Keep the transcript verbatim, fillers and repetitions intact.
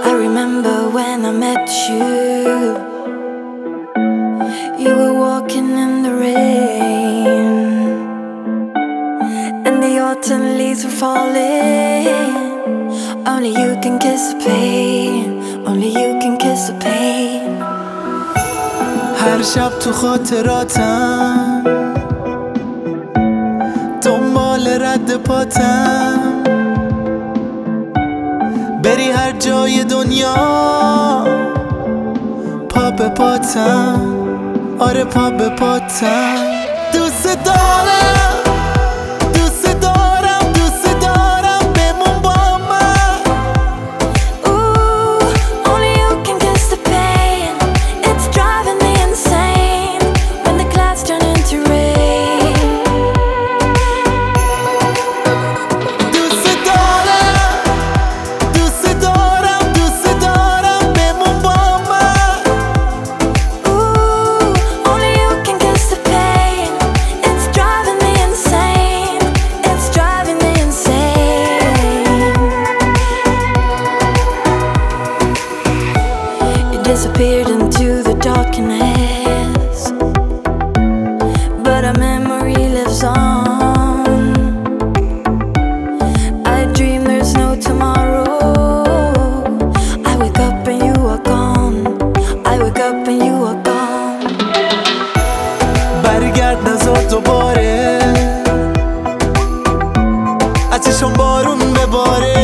I remember when I met you. You were walking in the rain, and the autumn leaves were falling. Only you can kiss the pain. Only you can kiss the pain. هر شب تو خاطراتم دنبال رد پاتم، بری هر جای دنیا پا به پاتم، آره پا به پاتم. دوست دارم دوست دارم دوست دارم بمون با من. Ooh, only you can kiss the pain. It's driving me insane when the clouds turn into rain. دوست دارم دوست دارم دوست دارم بمون با من. Ooh, only you can kiss the pain. It's driving me insane. It's driving me insane. You disappeared into the darkness, but our memory lives on. I dream there's no tomorrow. I wake up and you are gone. I wake up and you are gone. برگرد نزار دوباره، از چشم بارون بباره.